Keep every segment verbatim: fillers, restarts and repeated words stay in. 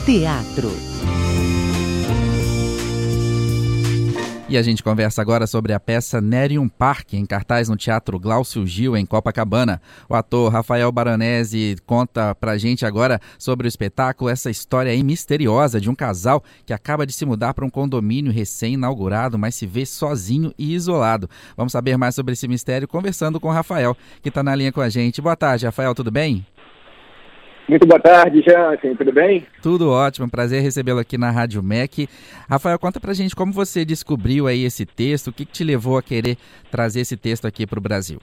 Teatro. E a gente conversa agora sobre a peça Nerium Park, em cartaz no Teatro Glaucio Gil, em Copacabana. O ator Rafael Baronesi conta pra gente agora sobre o espetáculo, essa história aí misteriosa de um casal que acaba de se mudar para um condomínio recém-inaugurado, mas se vê sozinho e isolado. Vamos saber mais sobre esse mistério conversando com o Rafael, que está na linha com a gente. Boa tarde, Rafael, tudo bem? Muito boa tarde, Jansen, tudo bem? Tudo ótimo, prazer recebê-lo aqui na Rádio M E C. Rafael, conta pra gente como você descobriu aí esse texto, o que, que te levou a querer trazer esse texto aqui para o Brasil?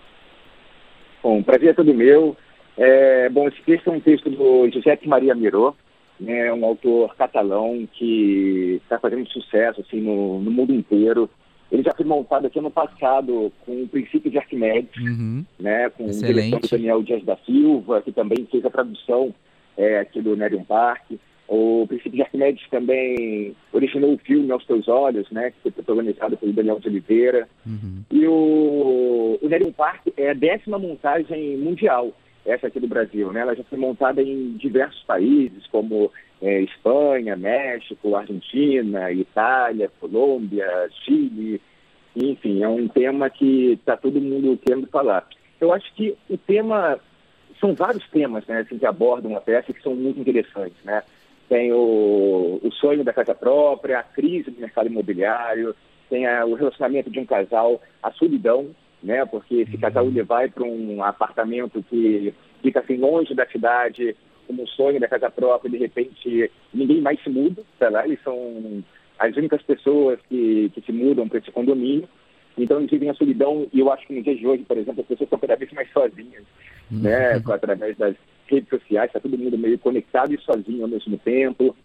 Bom, prazer é todo meu. É, bom, esse texto é um texto do Giuseppe Maria Miró, né, um autor catalão que está fazendo sucesso assim, no, no mundo inteiro. Ele já foi montado aqui ano passado com o Princípio de Arquimedes, Uhum. né, com Excelente. direção do Daniel Dias da Silva, que também fez a tradução é, aqui do Nerium Park. O Princípio de Arquimedes também originou o filme Aos Teus Olhos, né, que foi protagonizado pelo Daniel de Oliveira. Uhum. E o, o Nerium Park é a décima montagem mundial, essa aqui do Brasil, né? Ela já foi montada em diversos países, como é, Espanha, México, Argentina, Itália, Colômbia, Chile. Enfim, é um tema que está todo mundo querendo falar. Eu acho que o tema... São vários temas, né, assim, que abordam a peça que são muito interessantes, né? Tem o, o sonho da casa própria, a crise do mercado imobiliário, tem a, o relacionamento de um casal, a solidão, né? Porque esse casal ele vai para um apartamento que fica assim longe da cidade, como um sonho da casa própria, de repente ninguém mais se muda para lá, eles são as únicas pessoas que, que se mudam para esse condomínio. Então eles vivem a solidão, e eu acho que no dia de hoje, por exemplo, as pessoas estão cada vez mais sozinhas, uhum. né? Através das redes sociais, está todo mundo meio conectado e sozinho ao mesmo tempo.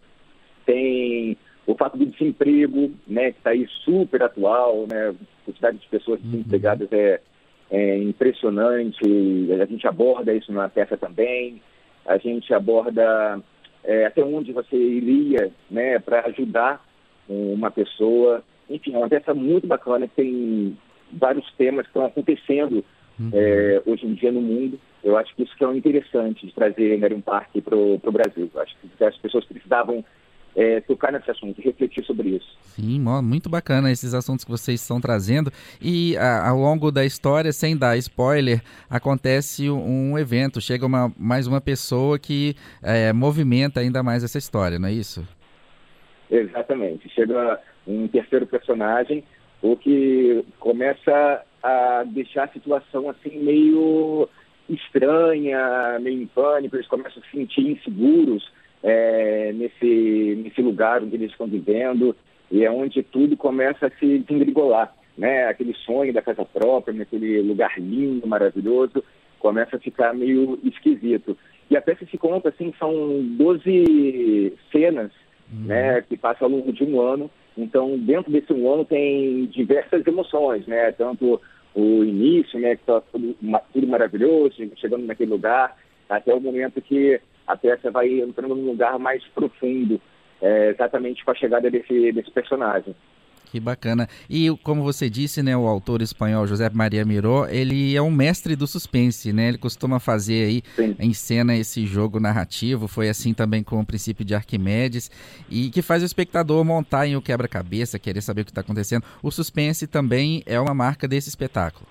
Tem o fato do desemprego, né, que está aí super atual, né? A quantidade de pessoas desempregadas uhum. é, é impressionante. A gente aborda isso na peça também. A gente aborda é, até onde você iria, né, para ajudar uma pessoa. Enfim, é uma peça muito bacana, que tem vários temas que estão acontecendo uhum. é, hoje em dia no mundo. Eu acho que isso que é interessante de trazer Nerium Park para o Brasil. Eu acho que as pessoas precisavam é, tocar nesse assunto, refletir sobre isso. Sim, muito bacana esses assuntos que vocês estão trazendo. E a, ao longo da história, sem dar spoiler, acontece um, um evento, chega uma, mais uma pessoa que é, movimenta ainda mais essa história, não é isso? Exatamente. Chega um terceiro personagem, o que começa a deixar a situação assim meio estranha, meio em pânico. Eles começam a se sentir inseguros é, nesse, nesse lugar onde eles estão vivendo, e é onde tudo começa a se desengrigolar, né? Aquele sonho da casa própria, naquele lugar lindo, maravilhoso, começa a ficar meio esquisito. E a peça se conta, assim, são doze cenas, uhum. né, que passam ao longo de um ano. Então, dentro desse um ano tem diversas emoções, né? Tanto o início, né, que está tudo, tudo maravilhoso, chegando naquele lugar, até o momento que a peça vai entrando num lugar mais profundo, é, exatamente com a chegada desse, desse personagem. Que bacana. E como você disse, né, o autor espanhol Giuseppe Maria Miró, ele é um mestre do suspense, né? Ele costuma fazer aí Sim. em cena esse jogo narrativo, foi assim também com o Princípio de Arquimedes, e que faz o espectador montar em o quebra-cabeça, querer saber o que está acontecendo. O suspense também é uma marca desse espetáculo.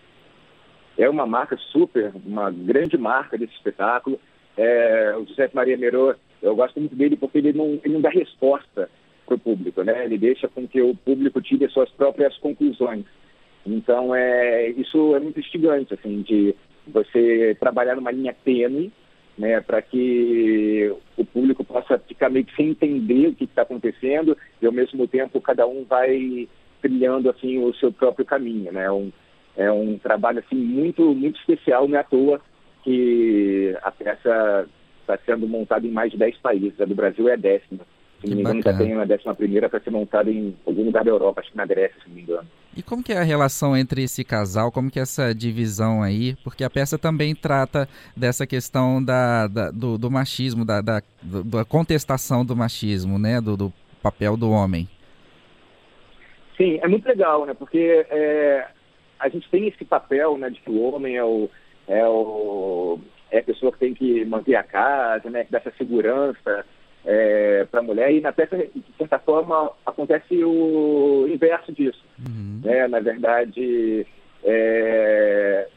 É uma marca super, uma grande marca desse espetáculo. É, o Giuseppe Maria Miró, eu gosto muito dele porque ele não, ele não dá resposta para o público, né? Ele deixa com que o público tire as suas próprias conclusões. Então, é, isso é muito instigante, assim, de você trabalhar numa linha tênue, né, para que o público possa ficar meio que sem entender o que está acontecendo, e ao mesmo tempo cada um vai trilhando, assim, o seu próprio caminho, né? Um, é um trabalho, assim, muito, muito especial, não é à toa que a peça está sendo montada em mais de dez países. A do Brasil é a décima. Se não me engano, já tem uma décima primeira para ser montada em algum lugar da Europa, acho que na Grécia, se não me engano. E como que é a relação entre esse casal, como que é essa divisão aí? Porque a peça também trata dessa questão da, da, do, do machismo, da, da, da contestação do machismo, né? Do, do papel do homem. Sim, é muito legal, né? Porque é, a gente tem esse papel, né, de que o homem é o... É, o, é a pessoa que tem que manter a casa, né? Que dá essa segurança é, para a mulher, e na peça, de certa forma, acontece o inverso disso. Uhum. Né? Na verdade, é,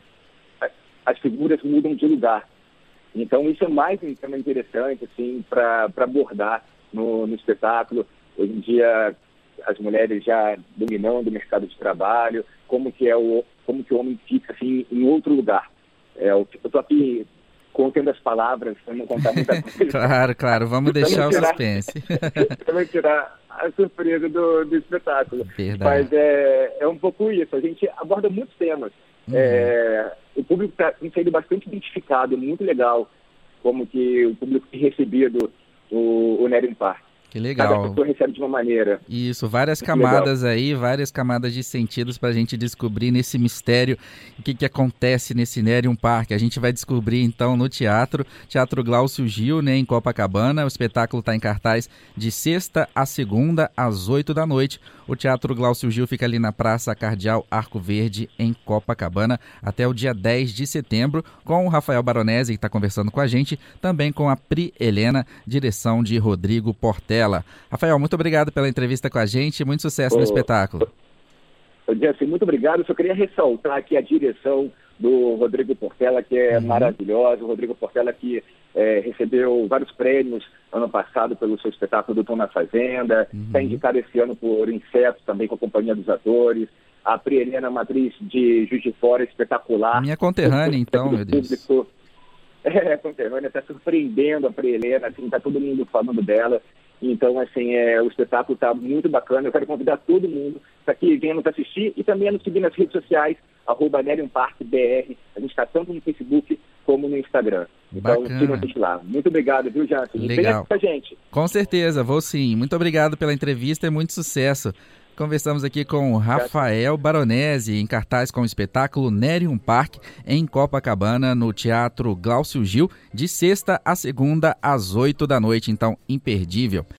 as figuras mudam de lugar. Então, isso é mais um tema interessante assim, para abordar no, no espetáculo. Hoje em dia, as mulheres já dominando o mercado de trabalho, como que, é o, como que o homem fica assim, em outro lugar. É, eu estou aqui contendo as palavras, para não contar muita coisa. Claro, claro, vamos deixar tirar, o suspense. Para não tirar a surpresa do, do espetáculo. Verdade. Mas é, é um pouco isso, a gente aborda muitos temas. Uhum. É, o público tá, tem sido bastante identificado, muito legal, como que o público tem recebido o, o Nerium Park. Que legal. Cada pessoa recebe de uma maneira. Isso, várias camadas legal. aí, várias camadas de sentidos para a gente descobrir nesse mistério o que, que acontece nesse Nerium Park. A gente vai descobrir então no teatro, Teatro Glaucio Gil, né, em Copacabana. O espetáculo está em cartaz de sexta a segunda, às oito da noite. O Teatro Glaucio Gil fica ali na Praça Cardeal Arco Verde, em Copacabana, até o dia dez de setembro, com o Rafael Baronesi, que está conversando com a gente, também com a Pri Helena, direção de Rodrigo Portela. Rafael, muito obrigado pela entrevista com a gente, muito sucesso oh, no espetáculo. Jesse, muito obrigado. Só queria ressaltar aqui a direção do Rodrigo Portela, que é uhum. maravilhosa. O Rodrigo Portela que é, recebeu vários prêmios ano passado pelo seu espetáculo do Tom na Fazenda, está uhum. indicado esse ano por Insetos, também com a Companhia dos Atores. A Pri Helena, matriz de Juiz de Fora, espetacular. Minha conterrânea, então, meu Deus. Público. É, conterrânea, está surpreendendo a Pri Helena, assim, está todo mundo falando dela. Então, assim, é, o espetáculo está muito bacana. Eu quero convidar todo mundo para que venha nos assistir e também a nos seguir nas redes sociais, arroba Nerium Park B R. A gente está tanto no Facebook como no Instagram. Então, sigam a gente lá. Muito obrigado, viu, Jansen? Legal. E com a gente. Com certeza, vou sim. Muito obrigado pela entrevista e muito sucesso. Conversamos aqui com o Rafael Baronesi, em cartaz com o espetáculo Nerium Park, em Copacabana, no Teatro Glaucio Gil, de sexta a segunda, às oito da noite. Então, imperdível.